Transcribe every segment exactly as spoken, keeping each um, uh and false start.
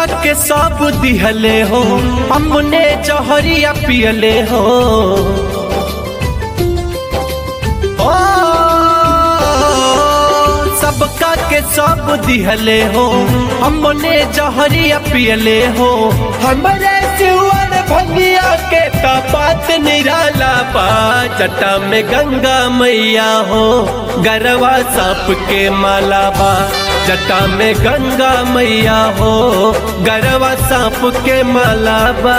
के सब दिहले हो, हमने जहरिया पियले हो। ओ सबका के सब दिहले हो, हमने जहरिया पियले हो। हमरे सिवर भंगिया के तपात निराला बा, जटा में गंगा मैया हो, गरवा सांप के माला बा। जटा में गंगा मैया हो, गरवा सांप के माला बा।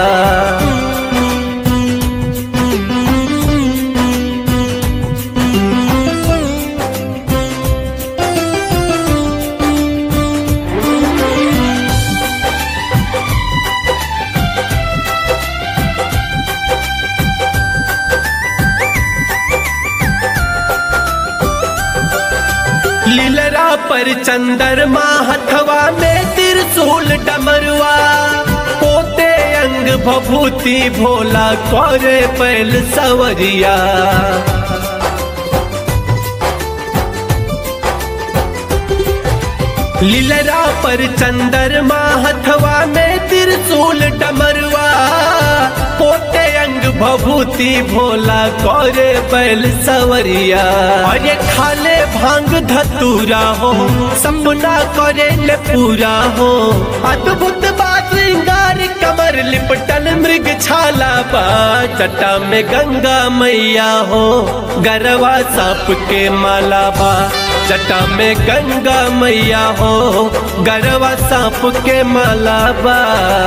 लीलरा पर चंद्रमा, हथवा में त्रिशूल डमरुआ, पोते अंग भभूति भोला, करे पैल सवरिया। लीलरा पर चंद्रमा, हथवा में त्रिशूल डमरुआ, पोते अंग भभूति भोला, करे बैल सवरिया। और ये खाले भांग धतूरा हो, सपना करे ले पूरा हो। अद्भुत बात श्रृंगार कमर लिपटल मृग छाला बा, जटा में गंगा मैया हो, गरवा सांप के माला बा। जटा में गंगा मैया हो, गरवा सांप के माला बा।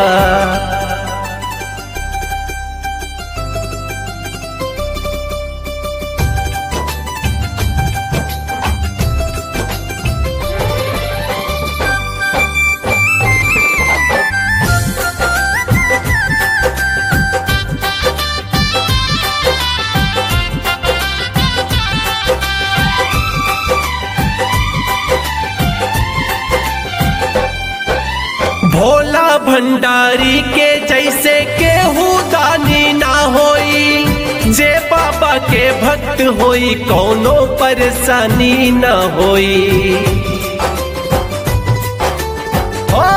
भोला भंडारी के जैसे केहू दानी ना होई, जे बाबा के भक्त होई, कौनो परेशानी ना होई। ओ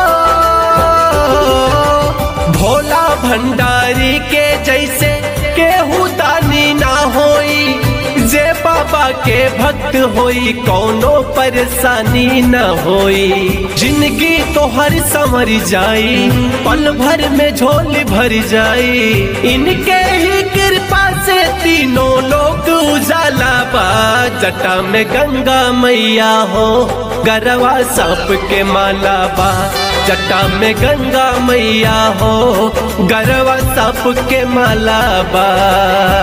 भोला भंडारी के जैसे केहू दानी ना होई, जे बाबा के भक्त होई, कौनो परेशानी न होई। जिंदगी तो हर संवर जाई, पल भर में झोली भर जाई। इनके ही कृपा से तीनों लोग उजाला बा, जटा में गंगा मैया हो, गरवा सांप के माला बा। जटा में गंगा मैया हो, गरवा सांप के माला बा।